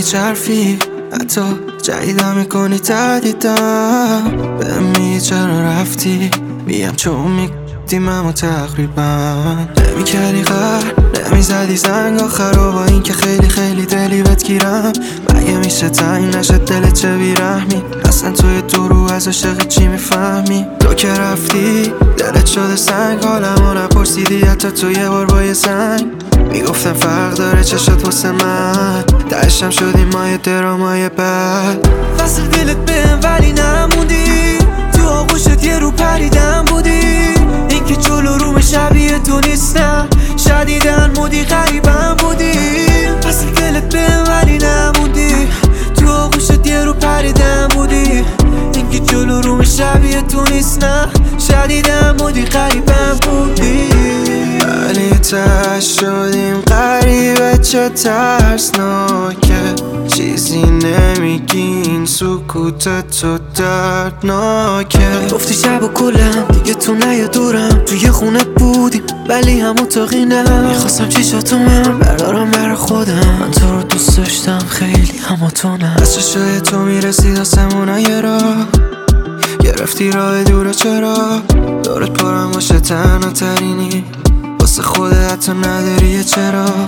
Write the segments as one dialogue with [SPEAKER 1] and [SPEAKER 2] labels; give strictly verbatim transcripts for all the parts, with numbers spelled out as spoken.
[SPEAKER 1] میچرفی، حتی جدیدم میکنی تردیدم. بهم میگی چرا رفتی، میگم چون میگفتیمم تقریبا نمیکردی غر، نمیزدی زنگ آخر و با این که خیلی خیلی دلی بهت گیرم. مگه میشه تنگ نشه دلت چه بیرحمی، اصلا توی دو رو از عاشق چی میفهمی؟ تو که رفتی دلت شده سنگ، حالمو نپرسیدی حتی تو یه بار با یه زنگ. میگفتم فرق داره چشات واسه من، تهشم شدیم ما یه درامای بد.
[SPEAKER 2] فصل دلت بهم ولی نموندی، تو آغوشت یه رو پریدن بودی. این که جلو روم شبیه تو نیست نه، شدیدن مودی غریبم بودی. فصل دلت بهم ولی نموندی، تو آغوشت یه رو پریدن بودی. این که جلو روم شبیه تو نیست نه، شدیدن مودی غریبم بودی.
[SPEAKER 1] ولی تش شدیم غریبه، چه ترسناکه، چیزی نمیگی این سکوتت تو دردناکه.
[SPEAKER 2] گفتی شب و کلم دیگه تو نیا دورم، توی خونه بودیم ولی هم اتاقی نه. میخواستم چیشاتو من بردارم برا خودم، من تو رو دوست داشتم خیلی اما تو نه.
[SPEAKER 1] از چشای تو میرسید آسمونا یه راه، گرفتی راه دوره چرا دارت پرم باشه تنها ترینی، واسه خودت حتی نداری یه چراغ.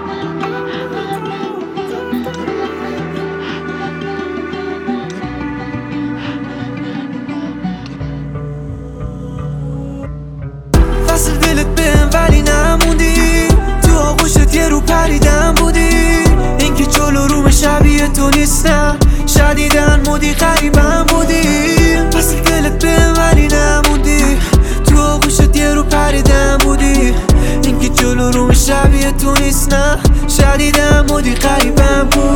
[SPEAKER 2] فصل دلت بهم ولی نموندی، تو آغوشت یه رو پریدن بودی. این که جلو روم شبیه تو نیست نه، شدیدن مودی غریبم بودی. فصل دلت بهم ولی نموندی، تو آغوشت یه رو پریدن بودی. این که جلو روم شبیه تو نیست نه، شدیدن مودی غریبم بودی.